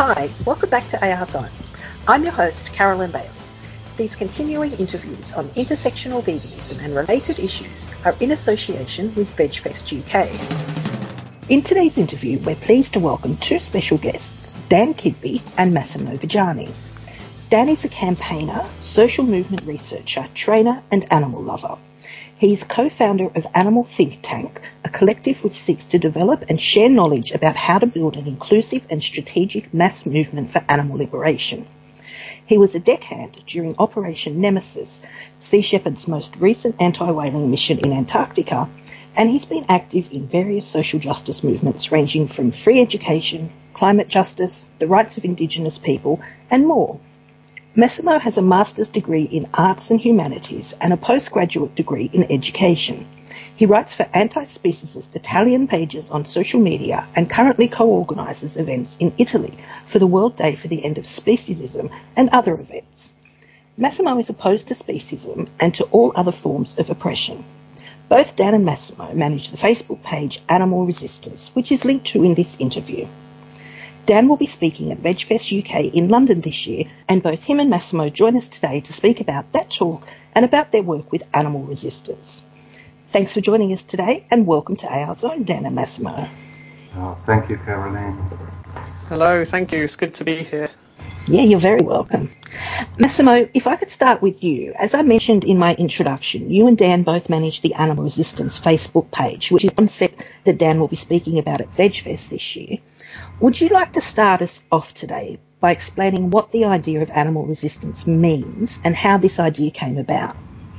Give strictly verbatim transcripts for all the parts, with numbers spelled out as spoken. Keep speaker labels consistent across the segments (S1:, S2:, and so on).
S1: Hi, welcome back to A R Zone. I'm your host, Carolyn Bailey. These continuing interviews on intersectional veganism and related issues are in association with VegFest U K. In today's interview, we're pleased to welcome two special guests, Dan Kidby and Massimo Viggiani. Dan is a campaigner, social movement researcher, trainer and animal lover. He is co-founder of Animal Think Tank, a collective which seeks to develop and share knowledge about how to build an inclusive and strategic mass movement for animal liberation. He was a deckhand during Operation Nemesis, Sea Shepherd's most recent anti-whaling mission in Antarctica, and he's been active in various social justice movements ranging from free education, climate justice, the rights of Indigenous people, and more. Massimo has a master's degree in arts and humanities and a postgraduate degree in education. He writes for anti-speciesist Italian pages on social media and currently co-organises events in Italy for the World Day for the End of Speciesism and other events. Massimo is opposed to speciesism and to all other forms of oppression. Both Dan and Massimo manage the Facebook page Animal Resistance, which is linked to in this interview. Dan will be speaking at VegFest U K in London this year, and both him and Massimo join us today to speak about that talk and about their work with Animal Resistance. Thanks for joining us today, and welcome to A R Zone, Dan and Massimo.
S2: Oh, thank you, Caroline.
S3: Hello, thank you. It's good to be here.
S1: Yeah, you're very welcome. Massimo, if I could start with you. As I mentioned in my introduction, you and Dan both manage the Animal Resistance Facebook page, which is a concept that Dan will be speaking about at VegFest this year. Would you like to start us off today by explaining what the idea of animal resistance means and how this idea came about?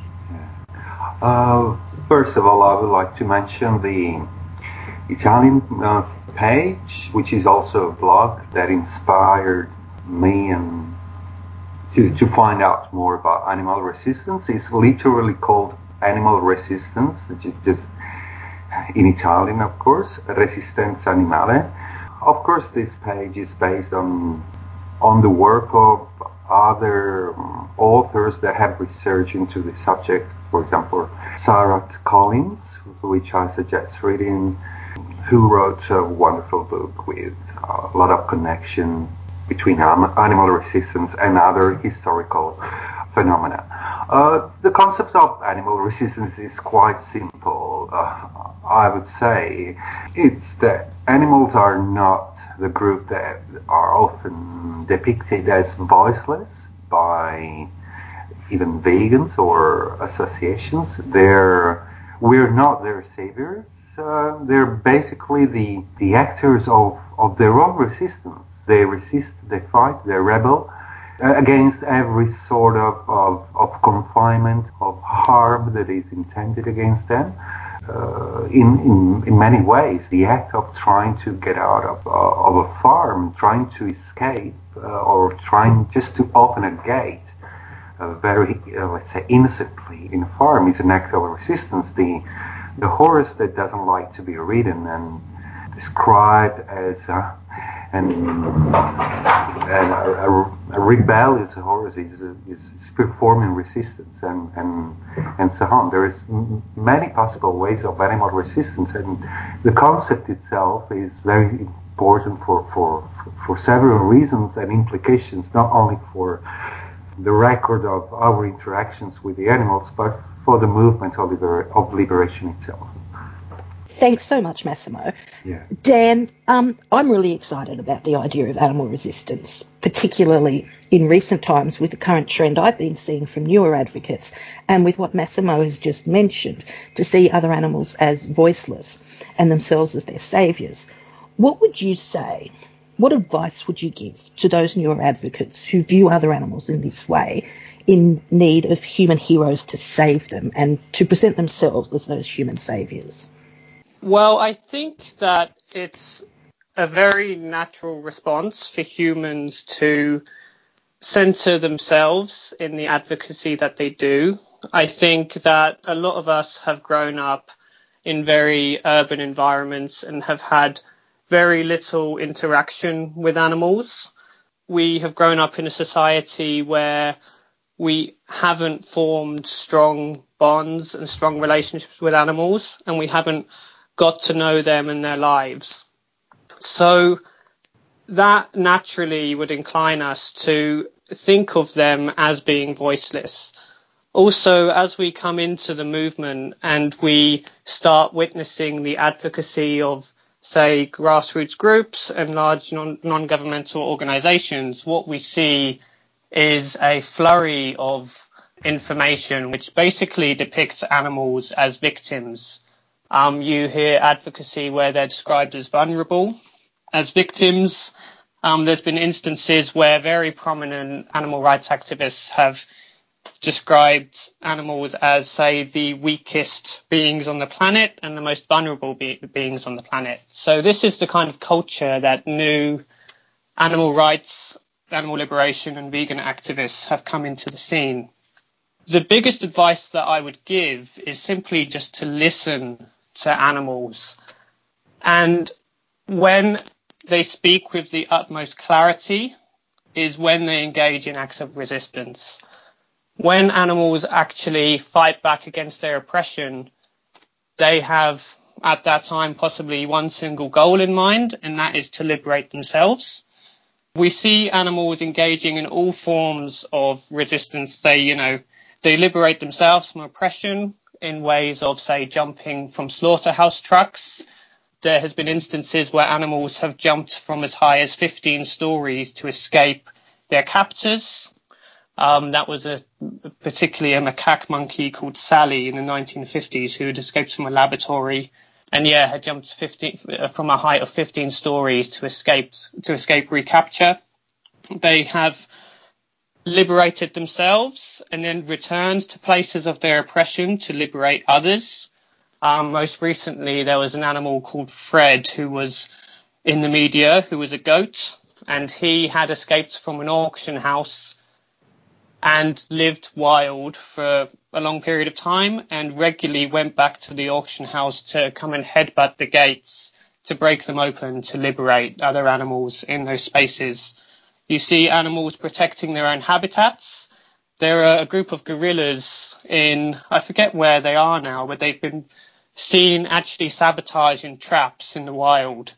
S2: Uh, first of all, I would like to mention the Italian uh, page, which is also a blog that inspired me and to, to find out more about animal resistance. It's literally called Animal Resistance, just in Italian, of course, Resistenza Animale. Of course, this page is based on on the work of other um, authors that have researched into the subject. For example, Sarah Collins, which I suggest reading, who wrote a wonderful book with a lot of connection between um, animal resistance and other historical phenomena. Uh, the concept of animal resistance is quite simple. Uh, I would say it's that animals are not the group that are often depicted as voiceless by even vegans or associations. They're, we're not their saviors. Uh, they're basically the, the actors of, of their own resistance. They resist, they fight, they rebel uh, against every sort of, of, of confinement, of harm that is intended against them. Uh, in, in in many ways, the act of trying to get out of, uh, of a farm, trying to escape, uh, or trying just to open a gate, uh, very, uh, let's say, innocently in a farm is an act of resistance. The the horse that doesn't like to be ridden and described as uh, and, and a, a, a rebellious horse is, is, is performing resistance and, and and so on. There is m- many possible ways of animal resistance, and the concept itself is very important for, for, for several reasons and implications, not only for the record of our interactions with the animals, but for the movement of, liber- of liberation itself.
S1: Thanks so much, Massimo.
S2: Yeah.
S1: Dan, um, I'm really excited about the idea of animal resistance, particularly in recent times with the current trend I've been seeing from newer advocates and with what Massimo has just mentioned, to see other animals as voiceless and themselves as their saviours. What would you say, what advice would you give to those newer advocates who view other animals in this way, in need of human heroes to save them and to present themselves as those human saviours?
S3: Well, I think that it's a very natural response for humans to center themselves in the advocacy that they do. I think that a lot of us have grown up in very urban environments and have had very little interaction with animals. We have grown up in a society where we haven't formed strong bonds and strong relationships with animals, and we haven't got to know them and their lives. So that naturally would incline us to think of them as being voiceless. Also, as we come into the movement and we start witnessing the advocacy of, say, grassroots groups and large non- non-governmental organizations, what we see is a flurry of information which basically depicts animals as victims. Um, you hear advocacy where they're described as vulnerable, as victims. Um, there's been instances where very prominent animal rights activists have described animals as, say, the weakest beings on the planet and the most vulnerable be- beings on the planet. So this is the kind of culture that new animal rights, animal liberation and vegan activists have come into the scene. The biggest advice that I would give is simply just to listen to animals. And when they speak with the utmost clarity is when they engage in acts of resistance. When animals actually fight back against their oppression, they have at that time possibly one single goal in mind, and that is to liberate themselves. We see animals engaging in all forms of resistance. They, you know, they liberate themselves from oppression in ways of, say, jumping from slaughterhouse trucks. There has been instances where animals have jumped from as high as fifteen stories to escape their captors. Um, that was a particularly a macaque monkey called Sally in the nineteen fifties who had escaped from a laboratory and, yeah, had jumped fifteen, from a height of fifteen stories to escape, to escape recapture. They have liberated themselves and then returned to places of their oppression to liberate others. Um, most recently, there was an animal called Fred who was in the media, who was a goat, and he had escaped from an auction house and lived wild for a long period of time and regularly went back to the auction house to come and headbutt the gates to break them open to liberate other animals in those spaces. You see animals protecting their own habitats. There are a group of gorillas in, I forget where they are now, but they've been seen actually sabotaging traps in the wild.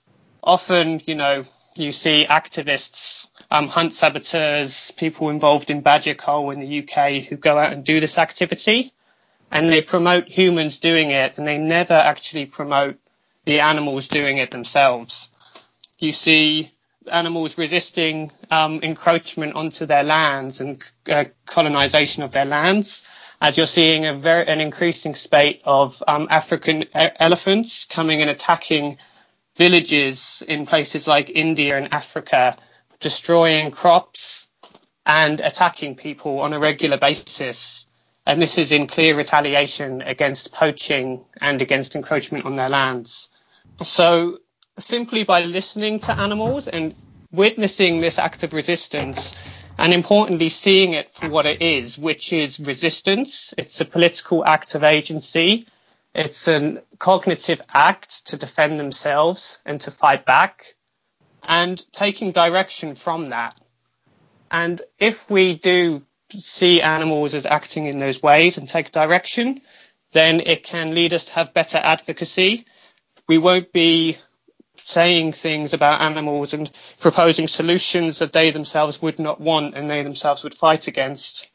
S3: Often, you know, you see activists, um, hunt saboteurs, people involved in badger cull in the U K who go out and do this activity, and they promote humans doing it, and they never actually promote the animals doing it themselves. You see animals resisting um, encroachment onto their lands and uh, colonization of their lands, as you're seeing a very an increasing spate of um, African e- elephants coming and attacking villages in places like India and Africa, destroying crops and attacking people on a regular basis. And this is in clear retaliation against poaching and against encroachment on their lands. So simply by listening to animals and witnessing this act of resistance, and importantly seeing it for what it is, which is resistance. It's a political act of agency. It's a cognitive act to defend themselves and to fight back, and taking direction from that. And if we do see animals as acting in those ways and take direction, then it can lead us to have better advocacy. We won't be saying things about animals and proposing solutions that they themselves would not want and they themselves would fight against.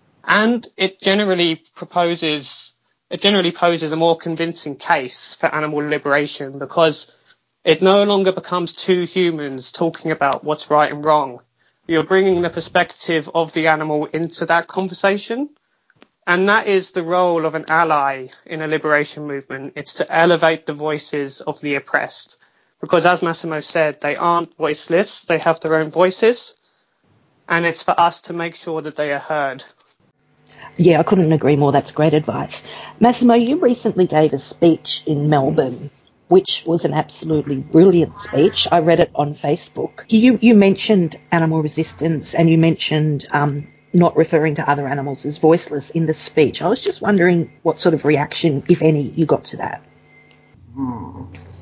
S3: And it generally proposes, it generally poses a more convincing case for animal liberation, because it no longer becomes two humans talking about what's right and wrong. You're bringing the perspective of the animal into that conversation. And that is the role of an ally in a liberation movement. It's to elevate the voices of the oppressed. Because as Massimo said, they aren't voiceless, they have their own voices, and it's for us to make sure that they are heard.
S1: Yeah, I couldn't agree more. That's great advice. Massimo, you recently gave a speech in Melbourne, which was an absolutely brilliant speech. I read it on Facebook. You you mentioned animal resistance, and you mentioned um, not referring to other animals as voiceless in the speech. I was just wondering what sort of reaction, if any, you got to that.
S2: Hmm.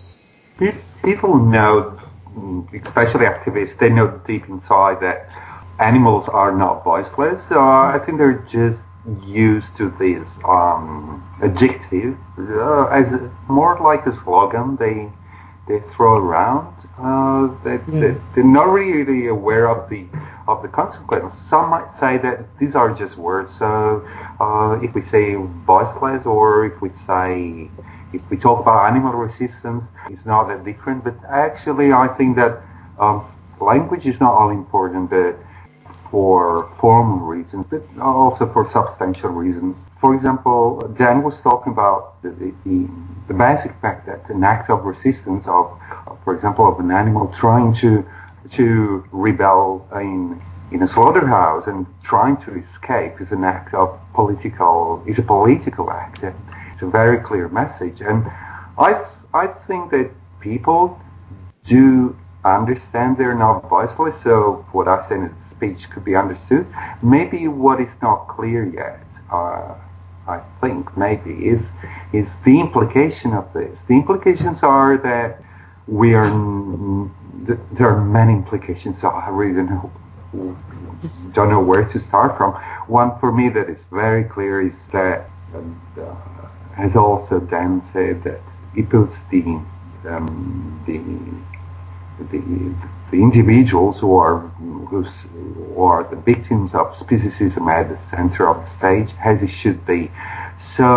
S2: People know, especially activists, they know deep inside that animals are not voiceless. Uh, I think they're just used to this um, adjective uh, as a, more like a slogan. They they throw around. Uh, that
S1: Mm.
S2: they, they're not really aware of the of the consequences. Some might say that these are just words. So uh, if we say voiceless, or if we say if we talk about animal resistance, it's not that different. But actually, I think that um, language is not all important, but for formal reasons, but also for substantial reasons. For example, Dan was talking about the, the, the basic fact that an act of resistance of, for example, of an animal trying to to rebel in in a slaughterhouse and trying to escape is an act of political is a political act. It's a very clear message, and I I think that people do understand they're not voiceless, so what I say in speech could be understood. Maybe what is not clear yet, uh, I think maybe, is is the implication of this. The implications are that we are, there are many implications, so I really don't know, don't know where to start from. One for me that is very clear is that, uh, as also Dan said, that it puts the, um, the The, the individuals who are who's, who are the victims of speciesism at the center of the stage, as it should be. So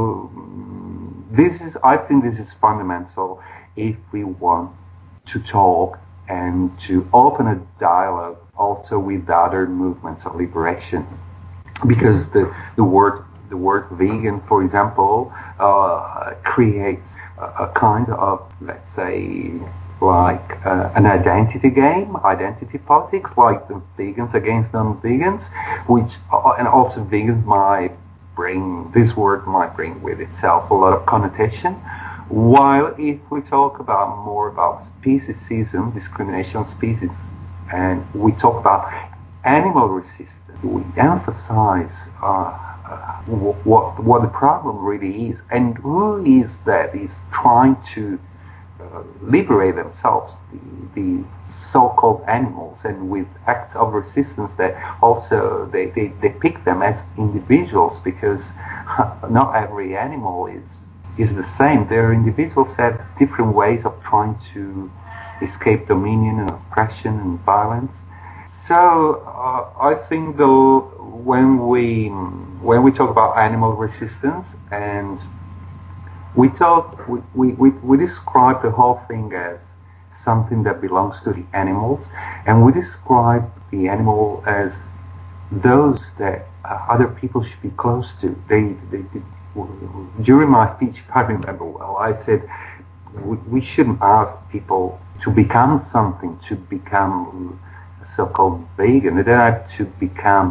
S2: this is, I think, this is fundamental if we want to talk and to open a dialogue also with other movements of liberation, because the the word the word vegan, for example, uh, creates a, a kind of, let's say, like uh, an identity game, identity politics, like the vegans against non-vegans, which, uh, and also vegans might bring, this word might bring with itself a lot of connotation, while if we talk about more about speciesism, discrimination on species, and we talk about animal resistance, we emphasize uh, uh, what, what the problem really is, and who is that is trying to Uh, liberate themselves, the, the so-called animals, and with acts of resistance that also they, they, they pick them as individuals, because not every animal is is the same. There are individuals that have different ways of trying to escape dominion and oppression and violence. So uh, I think though when we when we talk about animal resistance, and We talk, we, we, we describe the whole thing as something that belongs to the animals, and we describe the animal as those that uh, other people should be close to. They, they, they, during my speech, if I remember well, I said we, we shouldn't ask people to become something, to become so-called vegan. They don't have to become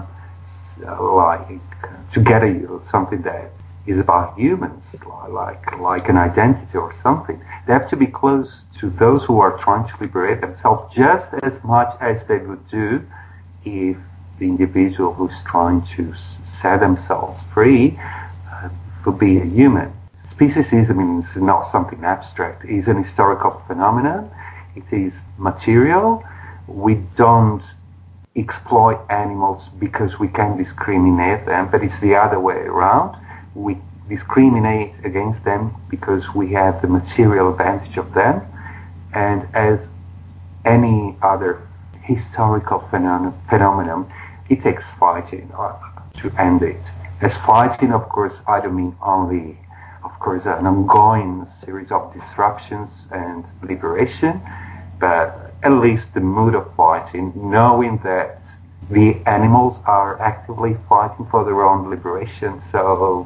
S2: uh, like, to get a, something that is about humans, like like an identity or something. They have to be close to those who are trying to liberate themselves just as much as they would do if the individual who's trying to set themselves free uh, would be a human. Speciesism is not something abstract. It is an historical phenomenon. It is material. We don't exploit animals because we can discriminate them, but it's the other way around. We discriminate against them because we have the material advantage of them, and as any other historical phenom- phenomenon, it takes fighting uh, to end it. As fighting, of course, I don't mean only, of course, an ongoing series of disruptions and liberation, but at least the mood of fighting, knowing that the animals are actively fighting for their own liberation. So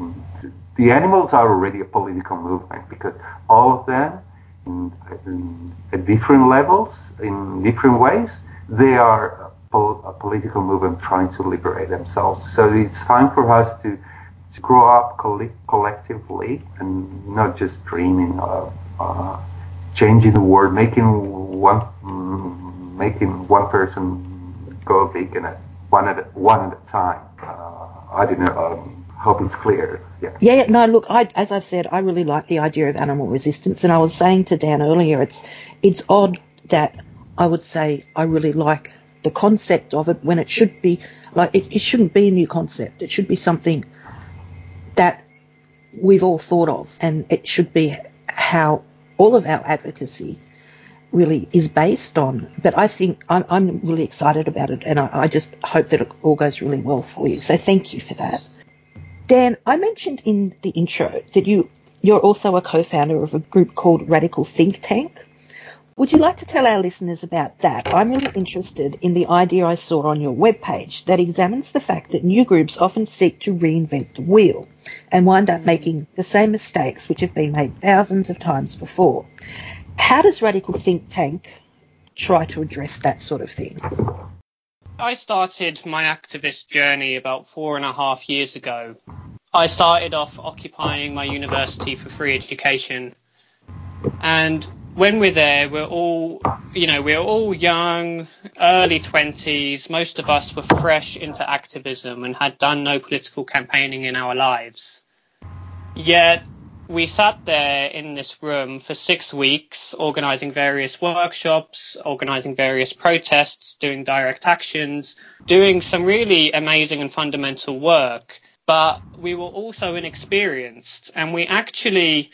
S2: the animals are already a political movement, because all of them, in, in, at different levels, in different ways, they are a, pol- a political movement trying to liberate themselves. So it's time for us to, to grow up coll- collectively and not just dreaming of uh, changing the world, making one mm, making one person go vegan at one at a, one at a time. Uh, I don't know. Um, hope it's clear. Yeah.
S1: Yeah, yeah, no, look, I, as I've said, I really like the idea of animal resistance, and I was saying to Dan earlier, it's it's odd that I would say I really like the concept of it when it should be, like, it, it shouldn't be a new concept. It should be something that we've all thought of, and it should be how all of our advocacy really is based on. But I think I'm, I'm really excited about it, and I, I just hope that it all goes really well for you. So thank you for that. Dan, I mentioned in the intro that you, you're also a co-founder of a group called Radical Think Tank. Would you like to tell our listeners about that? I'm really interested in the idea I saw on your webpage that examines the fact that new groups often seek to reinvent the wheel and wind up making the same mistakes which have been made thousands of times before. How does Radical Think Tank try to address that sort of thing?
S3: I started my activist journey about four and a half years ago. I started off occupying my university for free education, and when we're there, we're all, you know, we're all young, early twenties. Most of us were fresh into activism and had done no political campaigning in our lives. Yet we sat there in this room for six weeks, organising various workshops, organising various protests, doing direct actions, doing some really amazing and fundamental work. But we were also inexperienced, and we actually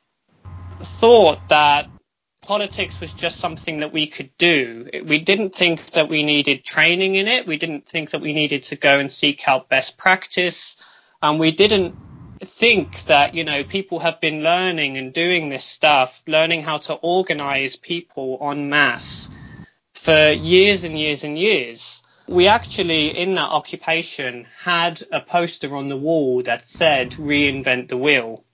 S3: thought that politics was just something that we could do. We didn't think that we needed training in it. We didn't think that we needed to go and seek out best practice. And we didn't think that, you know, people have been learning and doing this stuff, learning how to organize people en masse for years and years and years. We actually, in that occupation, had a poster on the wall that said, "Reinvent the wheel."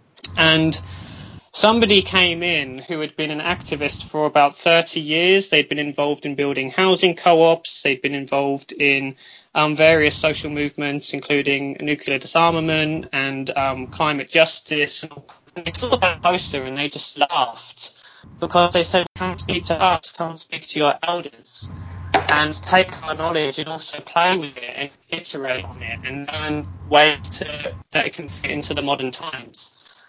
S3: And somebody came in who had been an activist for about thirty years. They'd been involved in building housing co-ops. They'd been involved in um, various social movements, including nuclear disarmament and um, climate justice. And they saw that poster and they just laughed, because they said, "Come speak to us, come speak to your elders, and take our knowledge and also play with it and iterate on it and learn ways to, that it can fit into the modern times."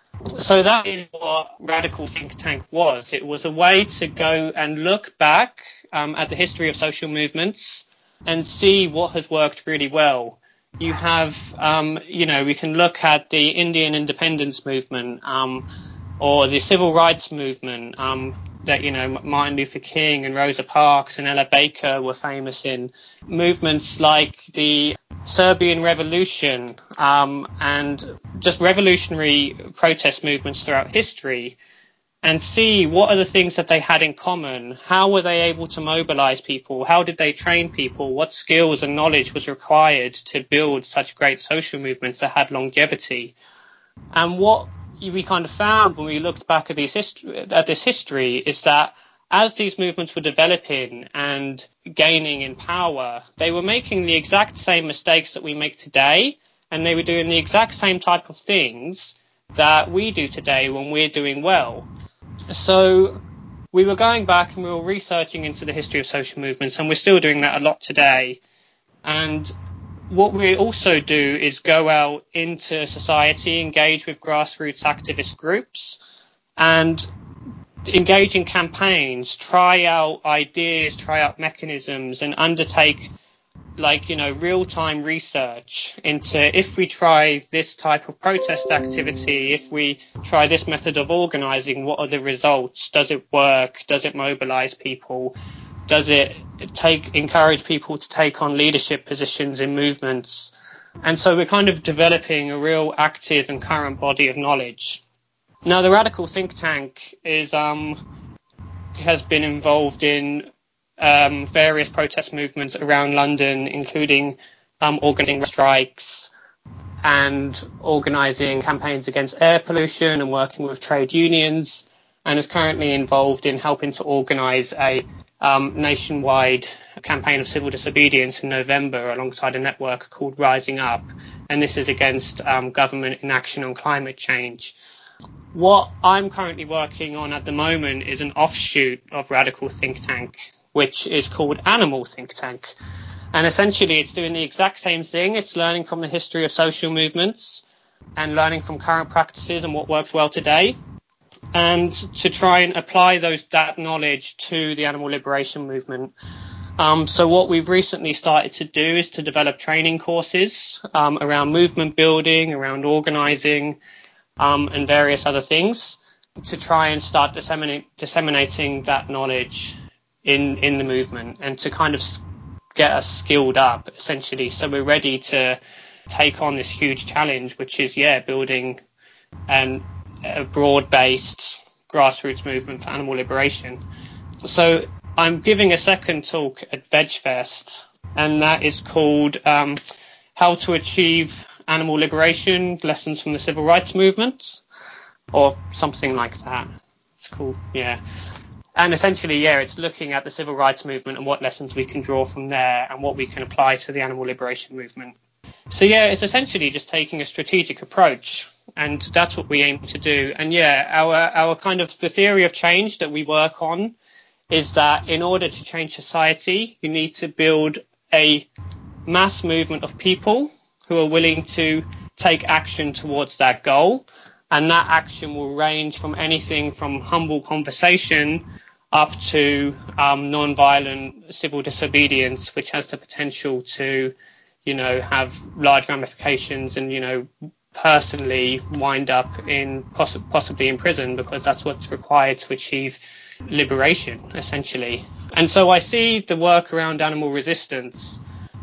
S3: So that is what Radical Think Tank was. It was a way to go and look back um, at the history of social movements and see what has worked really well. You have, um, you know, we can look at the Indian independence movement um, or the civil rights movement um, that, you know, Martin Luther King and Rosa Parks and Ella Baker were famous in. Movements like the Serbian Revolution um, and just revolutionary protest movements throughout history, and see what are the things that they had in common. How were they able to mobilize people? How did they train people? What skills and knowledge was required to build such great social movements that had longevity? And what we kind of found when we looked back at, these hist- at this history is that as these movements were developing and gaining in power, they were making the exact same mistakes that we make today, and they were doing the exact same type of things that we do today when we're doing well. So we were going back and we were researching into the history of social movements, and we're still doing that a lot today. And what we also do is go out into society, engage with grassroots activist groups, and engage in campaigns, try out ideas, try out mechanisms, and undertake, like, you know, real-time research into, if we try this type of protest activity, if we try this method of organizing, what are the results? Does it work? Does it mobilize people? Does it take encourage people to take on leadership positions in movements? And so we're kind of developing a real active and current body of knowledge. Now, the Radical Think Tank is um, has been involved in um, various protest movements around London, including um, organising strikes and organising campaigns against air pollution and working with trade unions, and is currently involved in helping to organise a um, nationwide campaign of civil disobedience in November alongside a network called Rising Up, and this is against um, government inaction on climate change. What I'm currently working on at the moment is an offshoot of Radical Think Tank, which is called Animal Think Tank. And essentially it's doing the exact same thing. It's learning from the history of social movements and learning from current practices and what works well today, and to try and apply those that knowledge to the animal liberation movement. Um, so what we've recently started to do is to develop training courses um, around movement building, around organising, Um, and various other things. to try and start disseminate, disseminating that knowledge in, in the movement and to kind of get us skilled up, essentially, so we're ready to take on this huge challenge, which is, yeah, building an, a broad-based grassroots movement for animal liberation. So I'm giving a second talk at VegFest, and that is called um, How to Achieve Animal Liberation, Lessons from the Civil Rights Movement, or something like that. It's cool, yeah. And essentially, yeah, it's looking at the civil rights movement and what lessons we can draw from there and what we can apply to the animal liberation movement. So, yeah, it's essentially just taking a strategic approach, and that's what we aim to do. And, yeah, our our kind of the theory of change that we work on is that in order to change society, you need to build a mass movement of people who are willing to take action towards that goal. And that action will range from anything from humble conversation up to um, non-violent civil disobedience, which has the potential to, you know, have large ramifications and, you know, personally wind up in poss- possibly in prison, because that's what's required to achieve liberation, essentially. And so I see the work around animal resistance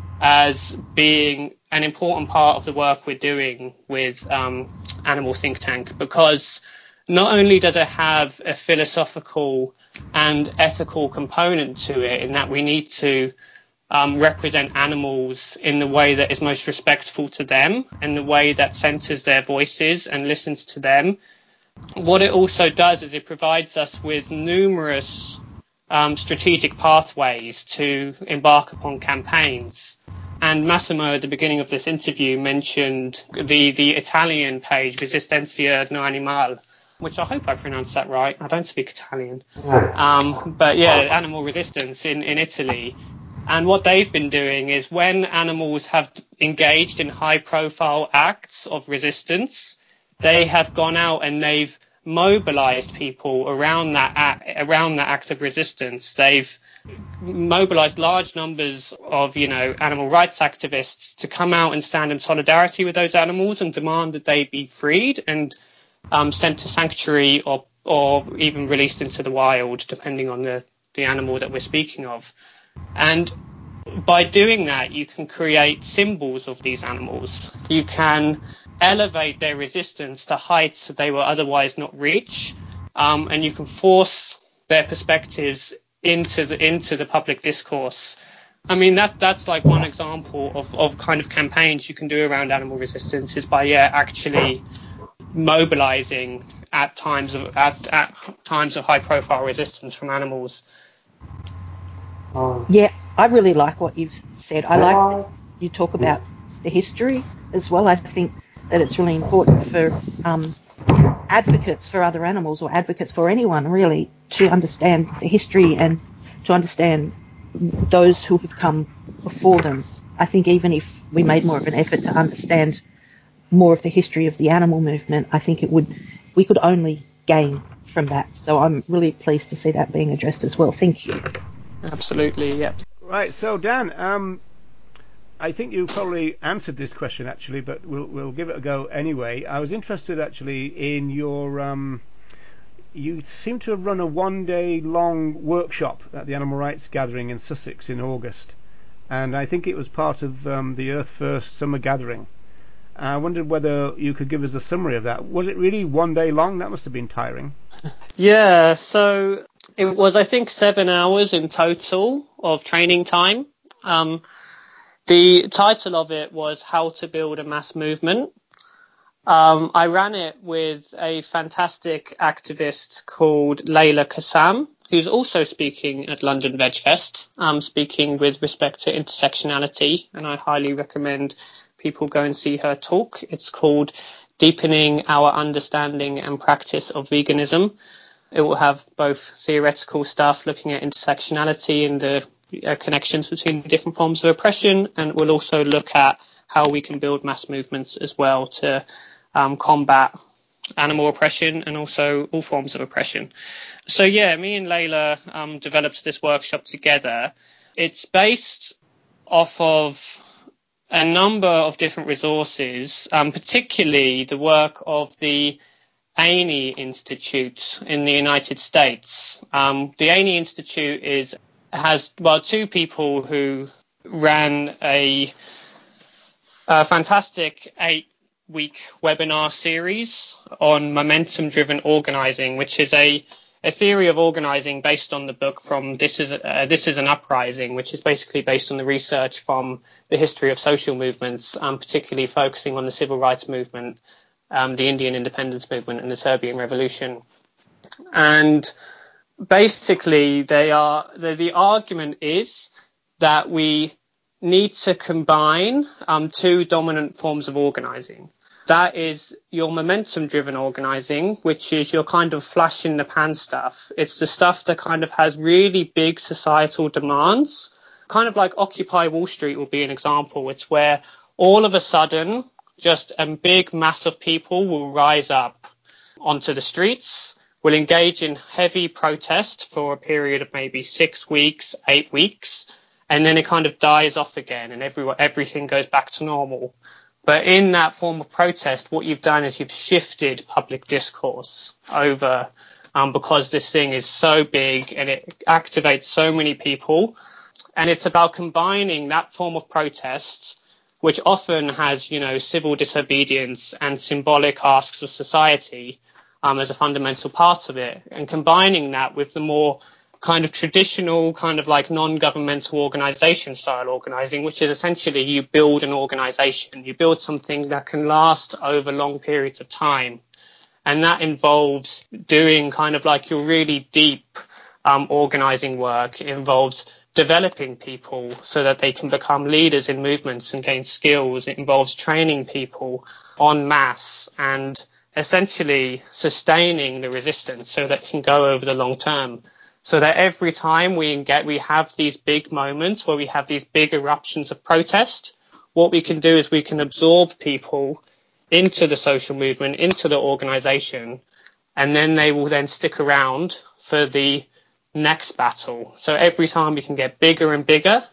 S3: as being an important part of the work we're doing with um, Animal Think Tank, because not only does it have a philosophical and ethical component to it, in that we need to um, represent animals in the way that is most respectful to them and the way that centers their voices and listens to them. What it also does is it provides us with numerous um, strategic pathways to embark upon campaigns. And Massimo, at the beginning of this interview, mentioned the, the Italian page, Resistencia No Animal, which I hope I pronounced that right. I don't speak Italian. Um, but yeah, animal resistance in, in Italy. And what they've been doing is when animals have engaged in high-profile acts of resistance, they have gone out and they've mobilized people around that act, around that act of resistance. They've mobilized large numbers of, you know, animal rights activists to come out and stand in solidarity with those animals and demand that they be freed and um, sent to sanctuary or or even released into the wild, depending on the, the animal that we're speaking of. And by doing that, you can create symbols of these animals. You can elevate their resistance to heights that they will otherwise not reach, um, and you can force their perspectives into the into the public discourse. I mean, that that's like one example of, of kind of campaigns you can do around animal resistance, is by yeah actually mobilizing at times of at, at times of high profile resistance from animals.
S1: Yeah, I really like what you've said. I like that you talk about the history as well. I think that it's really important for um, advocates for other animals, or advocates for anyone really, to understand the history and to understand those who have come before them. I think even if we made more of an effort to understand more of the history of the animal movement, I think it would we could only gain from that. So I'm really pleased to see that being addressed as well. Thank you.
S3: Absolutely, yeah.
S4: Right, so Dan, um, I think you probably answered this question actually, but we'll we'll give it a go anyway. I was interested actually in your. Um, you seem to have run a one-day-long workshop at the Animal Rights Gathering in Sussex in August, and I think it was part of um, the Earth First Summer Gathering. I wondered whether you could give us a summary of that. Was it really one day long? That must have been tiring.
S3: Yeah, so it was, I think, seven hours in total of training time. Um, the title of it was How to Build a Mass Movement. Um, I ran it with a fantastic activist called Layla Kassam, who's also speaking at London VegFest, um, speaking with respect to intersectionality, and I highly recommend people go and see her talk. It's called Deepening Our Understanding and Practice of Veganism. It will have both theoretical stuff looking at intersectionality and the uh, connections between different forms of oppression, and we'll also look at how we can build mass movements as well to um, combat animal oppression and also all forms of oppression. So yeah, me and Layla um, developed this workshop together. It's based off of a number of different resources, um, particularly the work of the Aney Institute in the United States. Um, the Aney Institute is has well two people who ran a, a fantastic eight-week webinar series on momentum-driven organizing, which is a a theory of organizing based on the book from This is uh, This is an Uprising, which is basically based on the research from the history of social movements, um, particularly focusing on the civil rights movement, um, the Indian independence movement, and the Serbian Revolution. And basically, they are the, the argument is that we need to combine um, two dominant forms of organizing. That is your momentum-driven organizing, which is your kind of flash-in-the-pan stuff. It's the stuff that kind of has really big societal demands. Kind of like Occupy Wall Street will be an example. It's where all of a sudden just a big mass of people will rise up onto the streets, will engage in heavy protest for a period of maybe six weeks, eight weeks, and then it kind of dies off again and every, everything goes back to normal. But in that form of protest, what you've done is you've shifted public discourse over um, because this thing is so big and it activates so many people. And it's about combining that form of protests, which often has, you know, civil disobedience and symbolic asks of society um, as a fundamental part of it, and combining that with the more kind of traditional kind of like non-governmental organization style organizing, which is essentially you build an organization, you build something that can last over long periods of time. And that involves doing kind of like your really deep um, organizing work. It involves developing people so that they can become leaders in movements and gain skills. It involves training people en masse and essentially sustaining the resistance so that it can go over the long term. So that every time we get, we have these big moments where we have these big eruptions of protest, what we can do is we can absorb people into the social movement, into the organization, and then they will then stick around for the next battle. So every time we can get bigger and bigger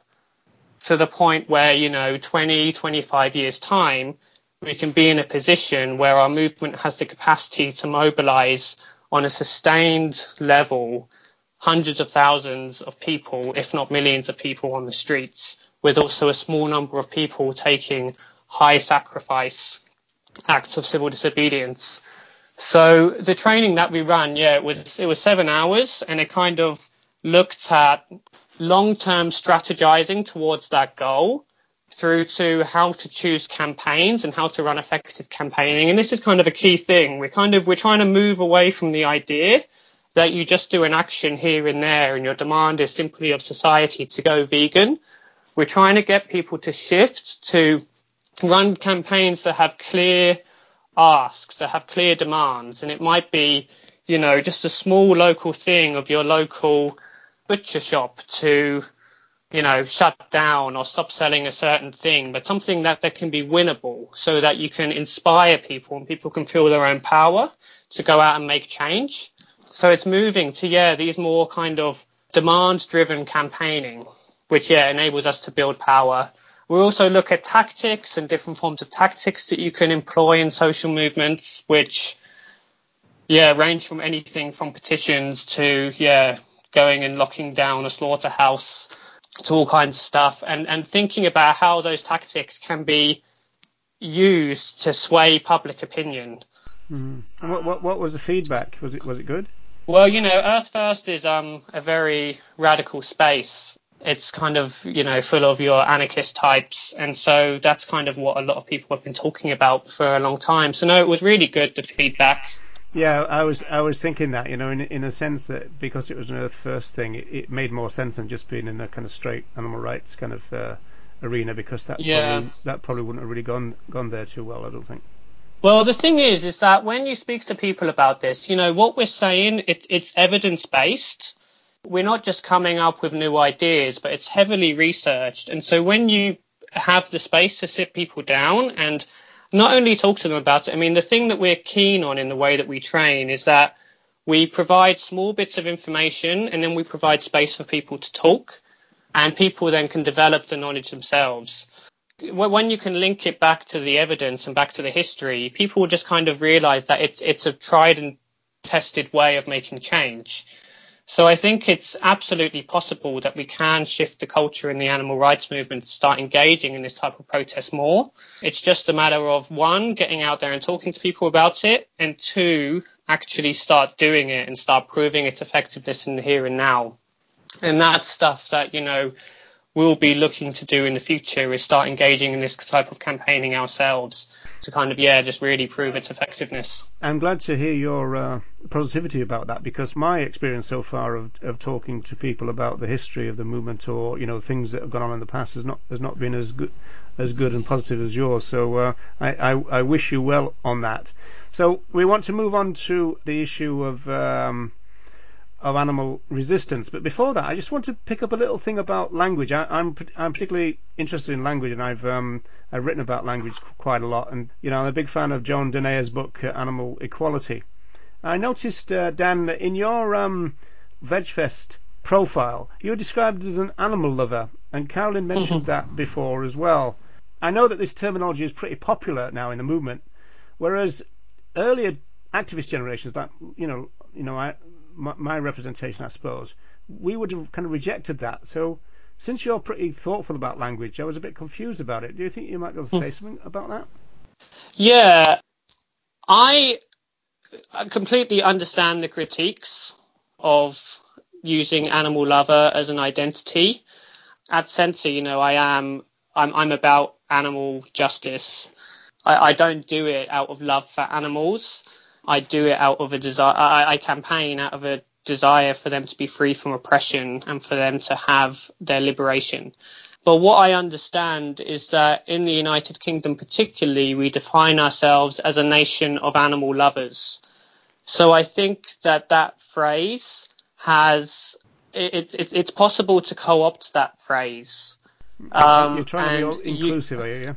S3: to the point where, you know, twenty, twenty-five years time, we can be in a position where our movement has the capacity to mobilize on a sustained level hundreds of thousands of people, if not millions of people on the streets, with also a small number of people taking high sacrifice acts of civil disobedience. So the training that we ran, yeah, it was it was seven hours, and it kind of looked at long-term strategizing towards that goal through to how to choose campaigns and how to run effective campaigning. And this is kind of a key thing. We're kind of we're trying to move away from the idea that you just do an action here and there and your demand is simply of society to go vegan. We're trying to get people to shift to run campaigns that have clear asks, that have clear demands. And it might be, you know, just a small local thing of your local butcher shop to, you know, shut down or stop selling a certain thing, but something that, that can be winnable so that you can inspire people and people can feel their own power to go out and make change. So it's moving to, yeah, these more kind of demand-driven campaigning, which, yeah, enables us to build power. We also look at tactics and different forms of tactics that you can employ in social movements, which, yeah, range from anything from petitions to, yeah, going and locking down a slaughterhouse to all kinds of stuff, and, and thinking about how those tactics can be used to sway public opinion.
S4: Mm-hmm. And what, what what was the feedback? Was it was it good?
S3: Well, you know, Earth First is um a very radical space. It's kind of, you know, full of your anarchist types, and so that's kind of what a lot of people have been talking about for a long time. So no, it was really good, the feedback.
S4: Yeah, I was I was thinking that, you know, in in a sense that because it was an Earth First thing, it, it made more sense than just being in a kind of straight animal rights kind of uh, arena, because that
S3: yeah.
S4: probably, that probably wouldn't have really gone gone there too well, I don't think.
S3: Well, the thing is, is that when you speak to people about this, you know, what we're saying, it, it's evidence-based. We're not just coming up with new ideas, but it's heavily researched. And so when you have the space to sit people down and not only talk to them about it, I mean, the thing that we're keen on in the way that we train is that we provide small bits of information and then we provide space for people to talk, and people then can develop the knowledge themselves. when you can link it back to the evidence and back to the history, people will just kind of realize that it's it's a tried and tested way of making change. So I think it's absolutely possible that we can shift the culture in the animal rights movement to start engaging in this type of protest more. It's just a matter of, one, getting out there and talking to people about it, and two, actually start doing it and start proving its effectiveness in the here and now. And that's stuff that, you know, we'll be looking to do in the future, is start engaging in this type of campaigning ourselves to kind of, yeah, just really prove its effectiveness.
S4: I'm glad to hear your uh, positivity about that, because my experience so far of, of talking to people about the history of the movement, or, you know, things that have gone on in the past, has not has not been as good as good and positive as yours. So uh, I, I, I wish you well on that. So we want to move on to the issue of um, of animal resistance, but before that, I just want to pick up a little thing about language. I, I'm I'm particularly interested in language, and I've um, I've written about language quite a lot, and you know I'm a big fan of Joan Donaya's book uh, Animal Equality. I noticed, uh, Dan, that in your um, VegFest profile, you were described as an animal lover, and Carolyn mentioned that before as well. I know that this terminology is pretty popular now in the movement, whereas earlier activist generations, like you know, you know, I. My, my representation, I suppose, we would have kind of rejected that. So since you're pretty thoughtful about language, I was a bit confused about it. Do you think you might be able to say something about that?
S3: Yeah, I completely understand the critiques of using animal lover as an identity. At Sensor, you know, I am, I'm, I'm about animal justice. I, I don't do it out of love for animals. I do it out of a desire. I, I campaign out of a desire for them to be free from oppression and for them to have their liberation. But what I understand is that in the United Kingdom particularly, we define ourselves as a nation of animal lovers. So I think that that phrase has, it, it, it's possible to co-opt that phrase.
S4: Um, You're trying to be inclusive, you, are you? Yeah?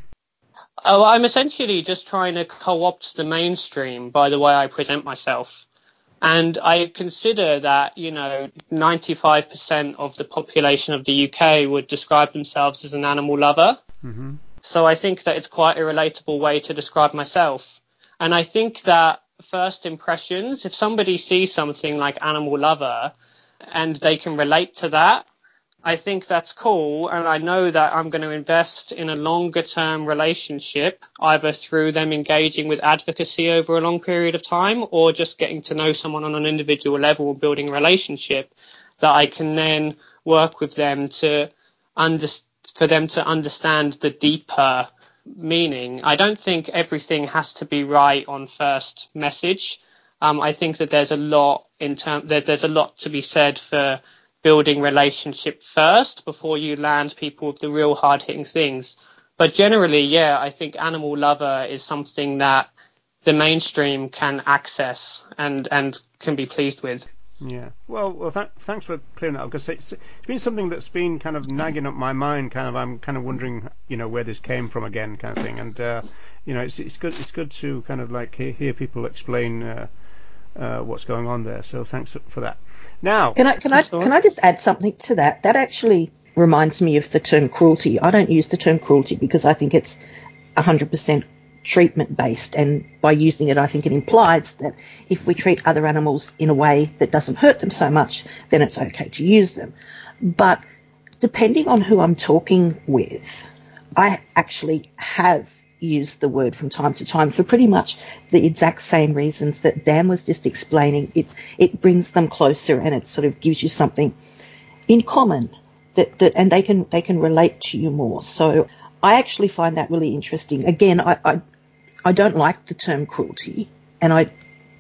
S3: Oh, I'm essentially just trying to co-opt the mainstream by the way I present myself. And I consider that, you know, ninety-five percent of the population of the U K would describe themselves as an animal lover. Mm-hmm. So I think that it's quite a relatable way to describe myself. And I think that first impressions, if somebody sees something like animal lover and they can relate to that, I think that's cool, and I know that I'm going to invest in a longer-term relationship, either through them engaging with advocacy over a long period of time or just getting to know someone on an individual level and building a relationship, that I can then work with them to under, for them to understand the deeper meaning. I don't think everything has to be right on first message. Um, I think that there's a lot in term that there's a lot to be said for building relationship first before you land people with the real hard-hitting things. But generally, yeah, I think animal lover is something that the mainstream can access and, and can be pleased with.
S4: Yeah. Well, well th- thanks for clearing that up, because it's, it's been something that's been kind of nagging up my mind. Kind of, I'm kind of wondering, you know, where this came from again, kind of thing. And uh, you know, it's it's good it's good to kind of like hear, hear people explain Uh, Uh, what's going on there. So thanks for that. Now,
S1: can I can I can I just add something to that? That actually reminds me of the term cruelty. I don't use the term cruelty because I think it's one hundred percent treatment based, and by using it, I think it implies that if we treat other animals in a way that doesn't hurt them so much, then it's okay to use them. But depending on who I'm talking with, I actually have use the word from time to time for pretty much the exact same reasons that Dan was just explaining. It it brings them closer, and it sort of gives you something in common that, that and they can they can relate to you more. So I actually find that really interesting. Again, I I, I don't like the term cruelty, and I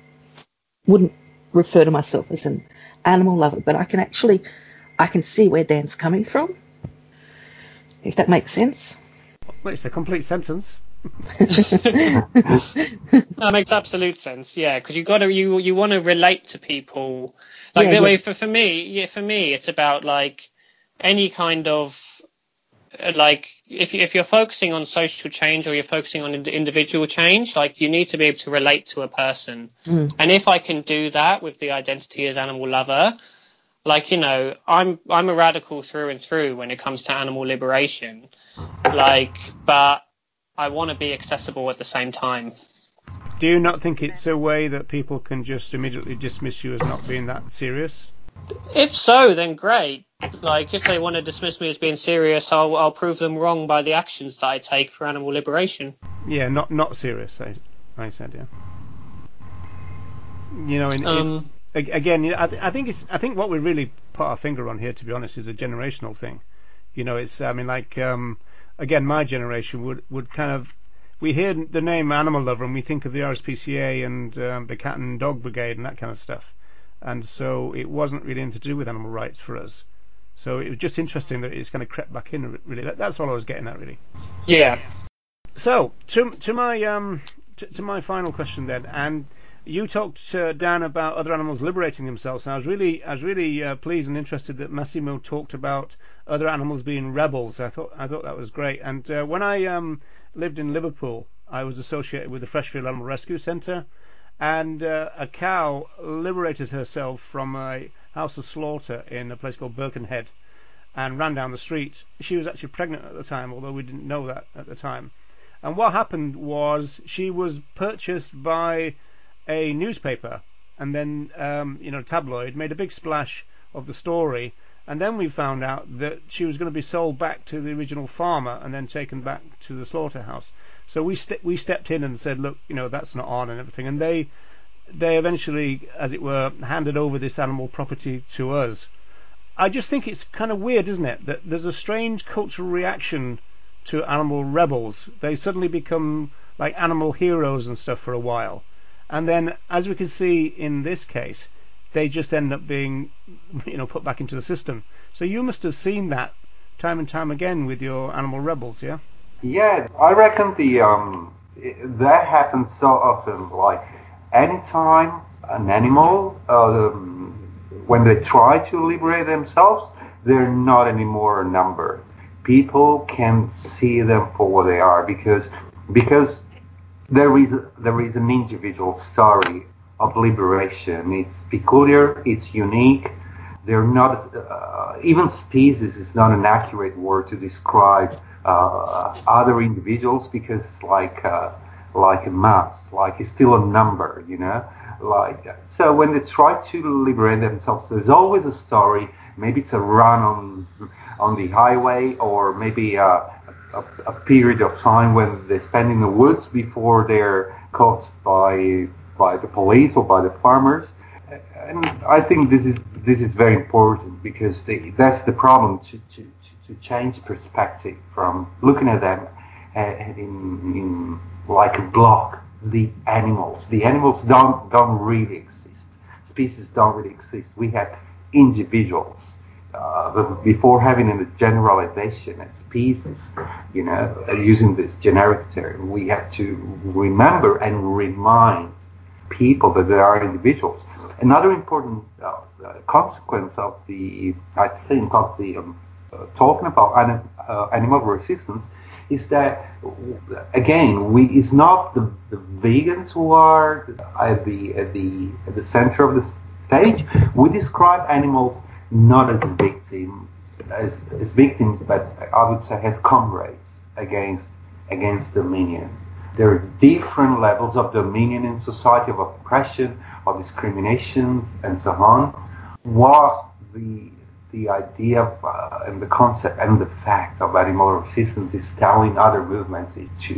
S1: wouldn't refer to myself as an animal lover, but I can actually I can see where Dan's coming from, if that makes sense.
S4: Well, it's a complete sentence.
S3: That makes absolute sense, yeah, because you got to you you want to relate to people like
S1: yeah,
S3: the way
S1: yeah.
S3: for for me yeah for me it's about like any kind of like if if you're focusing on social change or you're focusing on individual change, like you need to be able to relate to a person. Mm. And if I can do that with the identity as animal lover, Like, you know, I'm I'm a radical through and through when it comes to animal liberation. Like, but I want to be accessible at the same time.
S4: Do you not think it's a way that people can just immediately dismiss you as not being that serious?
S3: If so, then great. Like, if they want to dismiss me as being serious, I'll I'll prove them wrong by the actions that I take for animal liberation.
S4: Yeah, not not serious. I I said, yeah. You know, in,
S3: Um,
S4: in, again, I, th- I think it's I think what we really put our finger on here, to be honest, is a generational thing. You know, it's I mean, like um, again, my generation would would kind of. We hear the name Animal Lover and we think of the R S P C A and um, the Cat and Dog Brigade and that kind of stuff. And so it wasn't really anything to do with animal rights for us. So it was just interesting that it's kind of crept back in, really. That, that's all I was getting at, really.
S3: yeah.
S4: So, to, to my um, to, to my final question then, and you talked, uh, Dan, about other animals liberating themselves. And I was really, I was really uh, pleased and interested that Massimo talked about other animals being rebels. I thought, I thought that was great. And uh, when I um, lived in Liverpool, I was associated with the Freshfield Animal Rescue Centre, and uh, a cow liberated herself from a house of slaughter in a place called Birkenhead and ran down the street. She was actually pregnant at the time, although we didn't know that at the time. And what happened was she was purchased by a newspaper, and then um, you know, tabloid made a big splash of the story, and then we found out that she was going to be sold back to the original farmer and then taken back to the slaughterhouse. So we ste- we stepped in and said, look, you know, that's not on and everything, and they they eventually, as it were, handed over this animal property to us. I just think it's kind of weird, isn't it, that there's a strange cultural reaction to animal rebels. They suddenly become like animal heroes and stuff for a while. And then, as we can see in this case, they just end up being, you know, put back into the system. So you must have seen that time and time again with your animal rebels, yeah?
S2: Yeah, I reckon the um that happens so often. Like anytime an animal, um, when they try to liberate themselves, they're not anymore a number. People can see them for what they are because because. There is there is an individual story of liberation. It's peculiar. It's unique. They're not uh, even species is not an accurate word to describe uh, other individuals because like uh, like a mass, like it's still a number, you know. Like so, when they try to liberate themselves, there's always a story. Maybe it's a run on on the highway, or maybe. Uh, A, a period of time when they spend in the woods before they're caught by by the police or by the farmers, and I think this is this is very important because they, that's the problem to, to, to change perspective from looking at them in, in like a block. The animals, the animals don't don't really exist. Species don't really exist. We have individuals. Uh, but before having a generalization as species, you know, using this generic term, we have to remember and remind people that there are individuals. Another important uh, consequence of the, I think, of the um, uh, talking about anim- uh, animal resistance is that, again, we it's not the, the vegans who are at the at the at the center of the stage. We describe animals not as a victim, as, as victims, but I would say as comrades against against dominion. There are different levels of dominion in society, of oppression, of discrimination, and so on. What the the idea of, uh, and the concept and the fact of animal resistance is telling other movements is to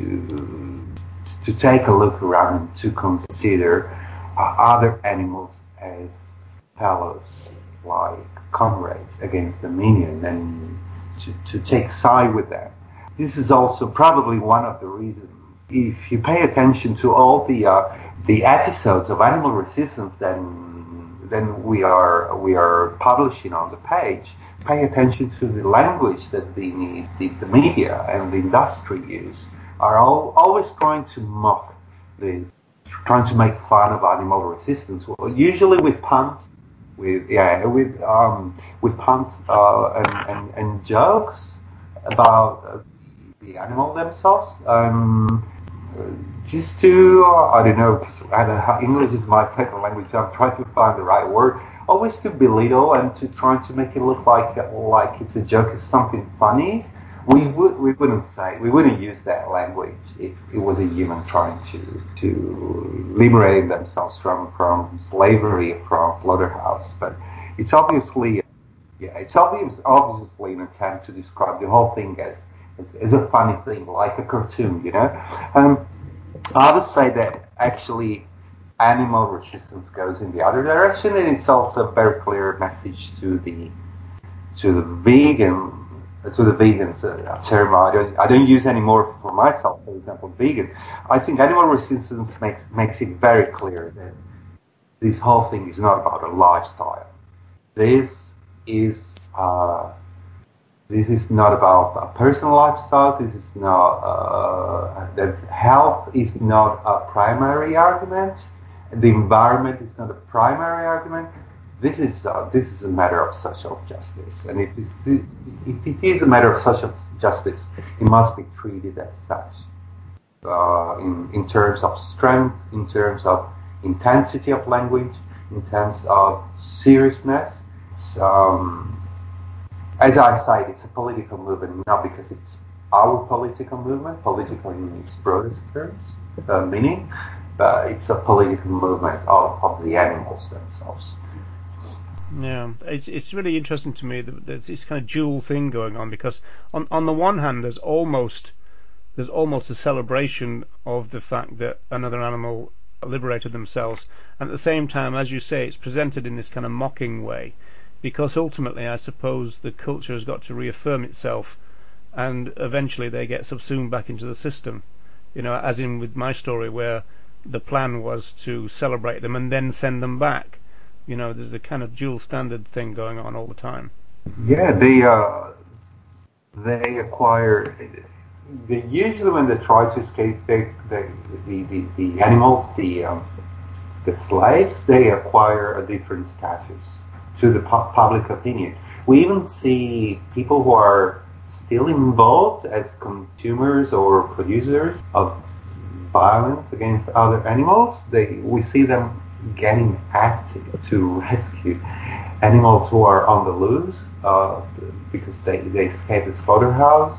S2: to take a look around and to consider uh, other animals as fellows, like comrades against dominion, and to, to take side with them. This is also probably one of the reasons. If you pay attention to all the uh, the episodes of animal resistance, then then we are we are publishing on the page. Pay attention to the language that the the, the media and the industry use. Are all, always trying to mock this, trying to make fun of animal resistance. Well, usually with puns. With yeah, with um, with puns uh, and, and and jokes about uh, the animal themselves. Um, just to uh, I don't know. I don't know, English is my second language. So I'm trying to find the right word. always to belittle and to try to make it look like like it's a joke, it's something funny. We would we wouldn't say we wouldn't use that language if it was a human trying to to liberate themselves from from slavery, from slaughterhouse. But it's obviously yeah it's obvious obviously an attempt to describe the whole thing as as, as a funny thing, like a cartoon, you know. Um, I would say that actually animal resistance goes in the other direction, and it's also a very clear message to the to the vegan. To the vegans, uh, term I don't, I don't use anymore for myself, for example, vegan. I think animal resistance makes makes it very clear that this whole thing is not about a lifestyle. This is uh, this is not about a personal lifestyle. This is not uh, that health is not a primary argument. The environment is not a primary argument. This is uh, this is a matter of social justice, and if, it's, if it is a matter of social justice, it must be treated as such. Uh, in in terms of strength, in terms of intensity of language, in terms of seriousness. Um, as I said, it's a political movement, not because it's our political movement. Political in its broadest terms, uh, meaning, but it's a political movement of, of the animals themselves.
S4: Yeah, it's it's really interesting to me that there's this kind of dual thing going on, because on on the one hand there's almost there's almost a celebration of the fact that another animal liberated themselves, and at the same time, as you say, it's presented in this kind of mocking way, because ultimately I suppose the culture has got to reaffirm itself, and eventually they get subsumed back into the system, you know, as in with my story where the plan was to celebrate them and then send them back. You know, there's a kind of dual standard thing going on all the time.
S2: Yeah, they uh, they acquire. They usually, when they try to escape, they, they, the, the the animals, the um, the slaves, they acquire a different status to the pu- public opinion. We even see people who are still involved as consumers or producers of violence against other animals. They we see them getting active to rescue animals who are on the loose uh, because they, they escape the slaughterhouse,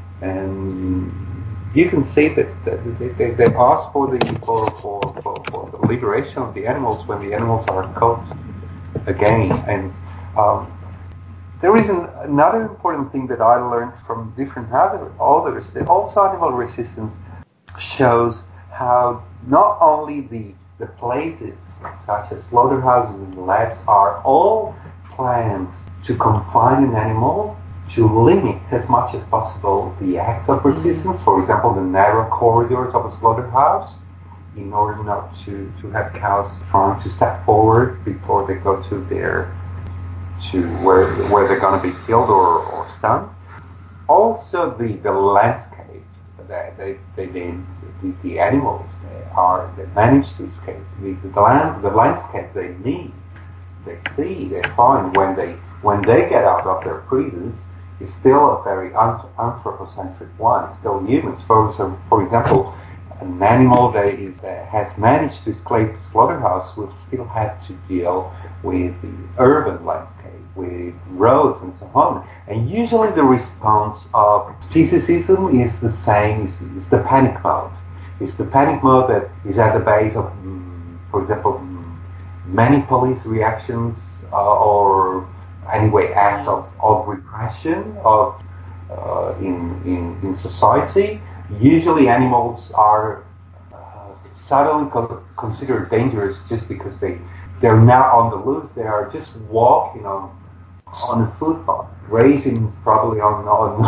S2: and you can see that, that they, they, they ask for the for, for, for, for the liberation of the animals when the animals are caught again. And um, there is an, another important thing that I learned from different other authors, that also animal resistance shows how not only the the places such as slaughterhouses and labs are all planned to confine an animal, to limit as much as possible the acts of resistance, for example the narrow corridors of a slaughterhouse, in order not to, to have cows trying to step forward before they go to their to where where they're going to be killed or, or stunned. Also the, the landscape that they, they, they the, the animals are they manage to escape the, the land the landscape they need, they see, they find when they when they get out of their prisons is still a very anthropocentric one. It's still humans. For so, for example, an animal that is uh, has managed to escape slaughterhouse will still have to deal with the urban landscape, with roads and so on. And usually the response of speciesism is the same. It's, it's the panic mode. It's the panic mode that is at the base of, mm, for example, mm, many police reactions uh, or anyway acts of, of repression of uh, in, in in society. Usually animals are uh, suddenly co- considered dangerous just because they they're not on the loose. They are just walking on on a footpath, grazing probably on on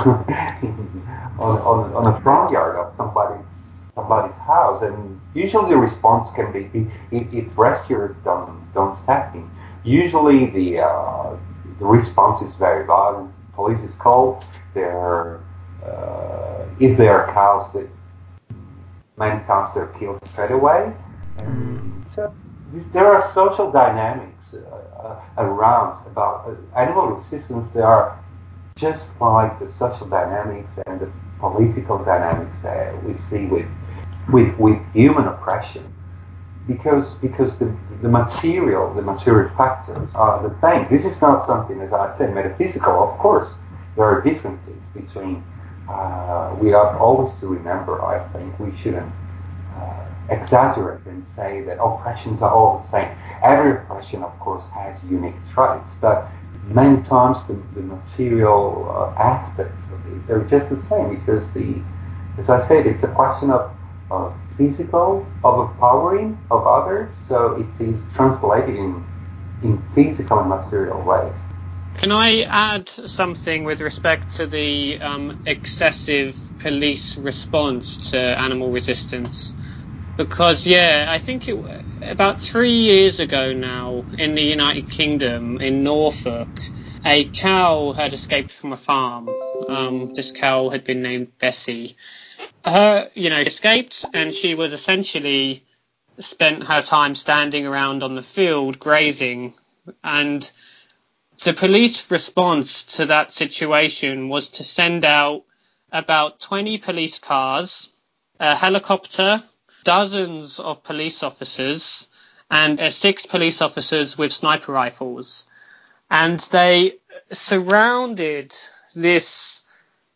S2: on, on, on a front yard of somebody's somebody's house, and usually the response can be if, if rescuers don't don't step in. Usually the uh, the response is very violent. Police is called. There, uh, if there are cows, that many times they're killed straight away. And so this, there are social dynamics uh, uh, around about uh, animal resistance. They are just like the social dynamics and the political dynamics that we see with with with human oppression. because because the, the material, the material factors are the same. This is not something, as I said, metaphysical. Of course, there are differences between. Uh, we have always to remember. I think we shouldn't uh, exaggerate and say that oppressions are all the same. Every oppression, of course, has unique traits, but many times the, the material uh, aspects of it, they're just the same, because the, as I said, it's a question of, of physical, overpowering of others, so it is translated in, in physical and material ways.
S3: Can I add something with respect to the um, excessive police response to animal resistance? Because, yeah, I think it, about three years ago now, in the United Kingdom, in Norfolk, a cow had escaped from a farm. Um, this cow had been named Bessie. Her, you know, escaped, and she was essentially spent her time standing around on the field grazing. And the police response to that situation was to send out about twenty police cars, a helicopter, dozens of police officers, and uh, six police officers with sniper rifles. And they surrounded this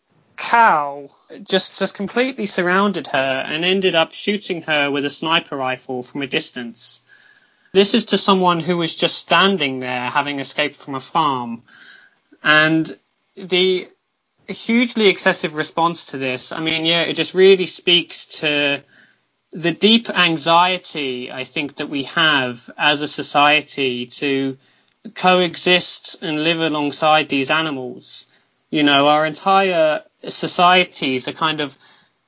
S3: cow, just, just completely surrounded her, and ended up shooting her with a sniper rifle from a distance. This is to someone who was just standing there, having escaped from a farm. And the hugely excessive response to this, I mean, yeah, it just really speaks to the deep anxiety, I think, that we have as a society to coexist and live alongside these animals. You know, our entire societies are kind of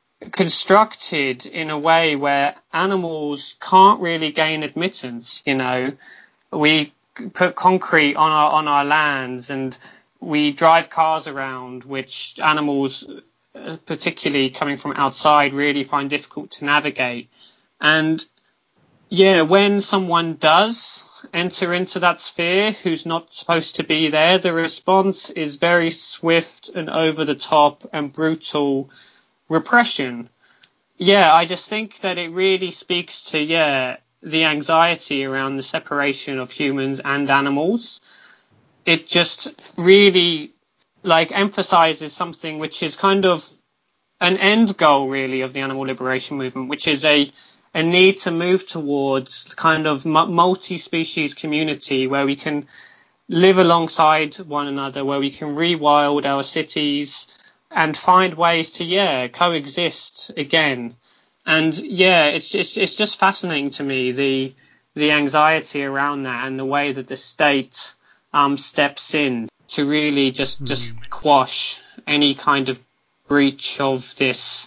S3: constructed in a way where animals can't really gain admittance. You know, we put concrete on our on our lands, and we drive cars around, which animals, particularly coming from outside, really find difficult to navigate. And yeah, when someone does enter into that sphere who's not supposed to be there, the response is very swift and over the top and brutal repression. Yeah, I just think that it really speaks to, yeah, the anxiety around the separation of humans and animals. It just really, like, emphasizes something which is kind of an end goal, really, of the animal liberation movement, which is a a need to move towards kind of multi-species community where we can live alongside one another, where we can rewild our cities and find ways to, yeah, coexist again. And yeah, it's it's it's just fascinating to me, the the anxiety around that and the way that the state um steps in to really just just quash any kind of breach of this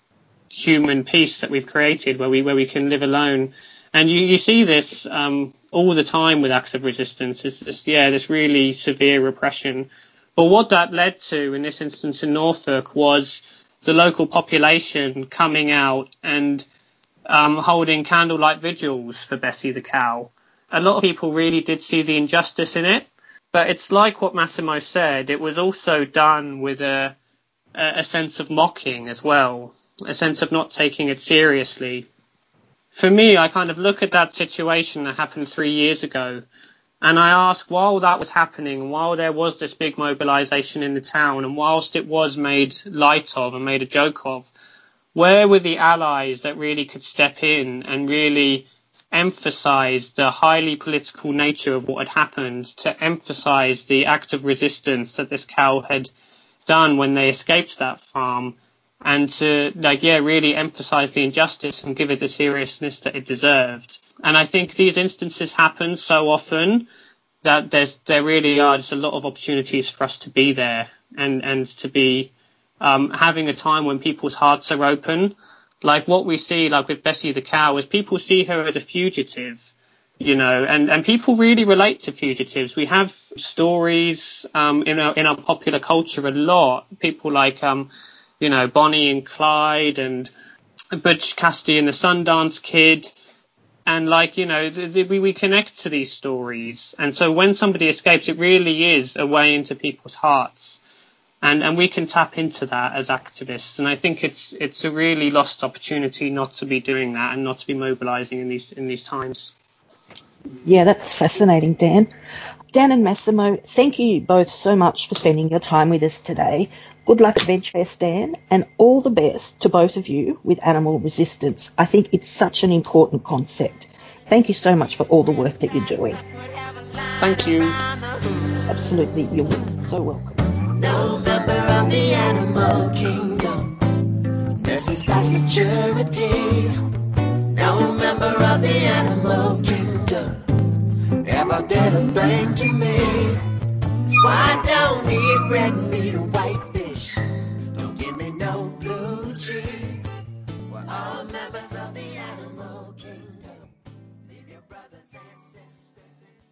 S3: human peace that we've created, where we where we can live alone. And you, you see this um, all the time with acts of resistance. It's this, yeah, this really severe repression. But what that led to, in this instance in Norfolk, was the local population coming out and um, holding candlelight vigils for Bessie the cow. A lot of people really did see the injustice in it, but it's like what Massimo said. It was also done with a a sense of mocking as well, a sense of not taking it seriously. For me, I kind of look at that situation that happened three years ago, and I ask, while that was happening, while there was this big mobilization in the town, and whilst it was made light of and made a joke of, where were the allies that really could step in and really emphasize the highly political nature of what had happened, to emphasize the act of resistance that this cow had done when they escaped that farm, and to, like, yeah, really emphasize the injustice and give it the seriousness that it deserved. And I think these instances happen so often that there's there really are just a lot of opportunities for us to be there and and to be um having a time when people's hearts are open. Like what we see, like with Bessie the cow, is people see her as a fugitive, you know, and, and people really relate to fugitives. We have stories um, in our in our popular culture a lot. People like, um, you know, Bonnie and Clyde and Butch Cassidy and the Sundance Kid. And like, you know, the, the, we, we connect to these stories. And so when somebody escapes, it really is a way into people's hearts. And and we can tap into that as activists. And I think it's it's a really lost opportunity not to be doing that and not to be mobilising in these in these times.
S1: Yeah, that's fascinating, Dan. Dan and Massimo, thank you both so much for spending your time with us today. Good luck at VegFest, Dan, and all the best to both of you with animal resistance. I think it's such an important concept. Thank you so much for all the work that you're doing.
S3: Thank you.
S1: Absolutely, you're so welcome.
S5: No member of the animal kingdom nurses past maturity. No member of the animal kingdom ever did a thing to me. That's why I don't eat red meat or white fish. Don't give me no blue cheese.